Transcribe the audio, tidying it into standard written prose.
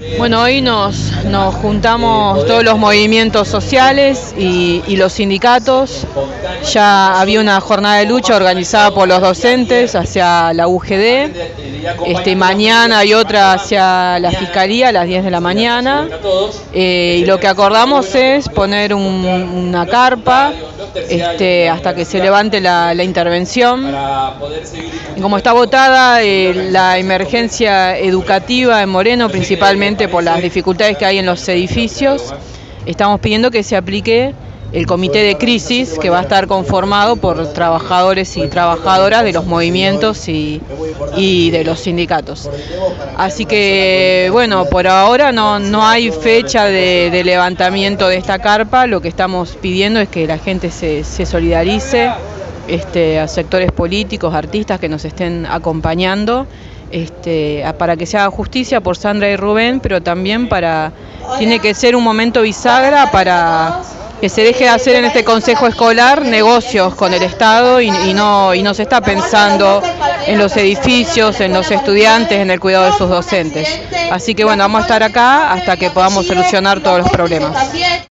Bueno, hoy nos juntamos todos los movimientos sociales y los sindicatos. Ya había una jornada de lucha organizada por los docentes hacia la UGD. Mañana hay otra hacia la Fiscalía a las 10 de la mañana. Y lo que acordamos es poner una carpa hasta que se levante la intervención. Y como está votada la emergencia educativa en Moreno, principalmente por las dificultades que hay en los edificios, estamos pidiendo que se aplique el comité de crisis, que va a estar conformado por trabajadores y trabajadoras de los movimientos y de los sindicatos. Así que, bueno, por ahora no hay fecha de levantamiento de esta carpa. Lo que estamos pidiendo es que la gente se solidarice, a sectores políticos, artistas que nos estén acompañando, para que se haga justicia por Sandra y Rubén, pero también tiene que ser un momento bisagra para que se deje de hacer en este consejo escolar negocios con el Estado y no se está pensando en los edificios, en los estudiantes, en el cuidado de sus docentes. Así que bueno, vamos a estar acá hasta que podamos solucionar todos los problemas.